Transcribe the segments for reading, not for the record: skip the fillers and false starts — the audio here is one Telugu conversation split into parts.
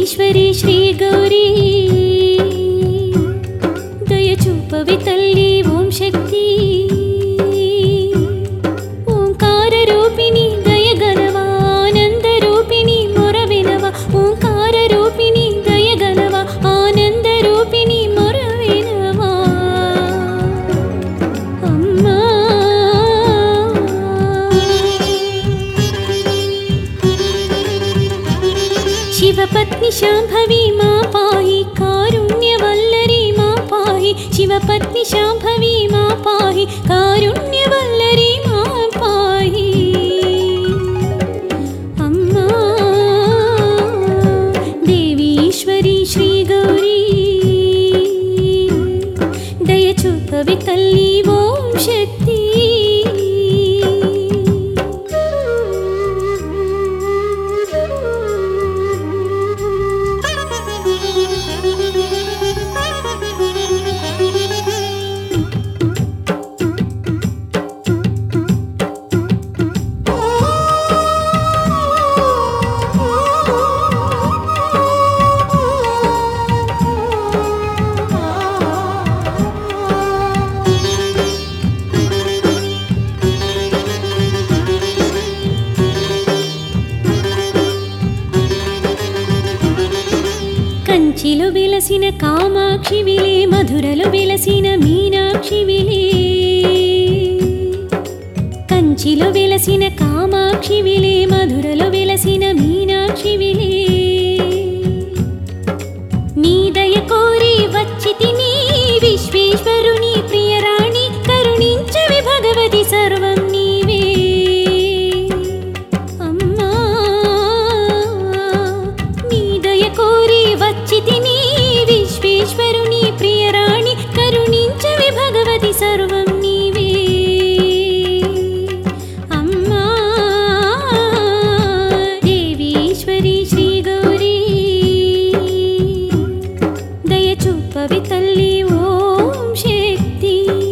దేవీశ్వరి శ్రీ గౌరీ దయచూపవి తల్లి ఓం శక్తి ఓంకార రూపిణి దయగనవా ఆనంద రూపిణి మొర వినవా ఓంకార రూపిణి దయగనవా ఆనంద రూపిణి మొర వినవా అమ్మా शिवपत्नी शांभवी मा पाहि कारुण्यवल्लरी मा पाहि शिवपत्नी शांभवी मा पाहि कारुण्यवल्लरी मा पाहि अम्मा देवीश्वरी श्री गौरी दयचूपवि तल्ली ओं शक्ति కంచిలో వెలసిన కామాక్షి విలే మధురలో వెలసిన మీనాక్షి విలే కంచిలో వెలసిన కామాక్షి విలే మధురలో వెలసిన మీనాక్షి విలే నీ దయ కోరి వచ్చితిని విశ్వేశ్వరుని ప్రియరాణి కరుణించవి భగవతి సర్వం నీవే అమ్మా నీ దయ కోరి వచ్చితిని విశ్వేశ్వరుని ప్రియరాణి కరుణించవి భగవతి సర్వం నీవే అమ్మా దేవీశ్వరి శ్రీ గౌరీ దయచూపవి తల్లి ఓం శక్తి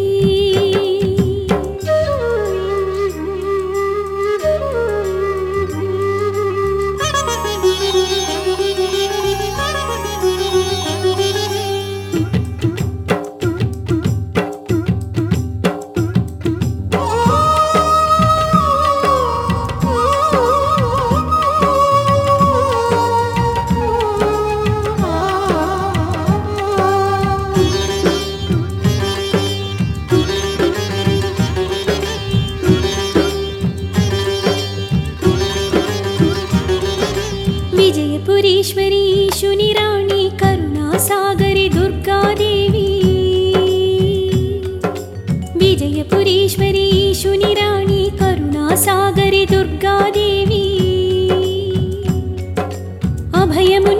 విజయపురీశ్వరి ఈశుని రాణి కరుణాసాగరి దుర్గాదేవి విజయపురీశ్వరి ఈశుని రాణి కరుణాసాగరి దుర్గాదేవి అభయము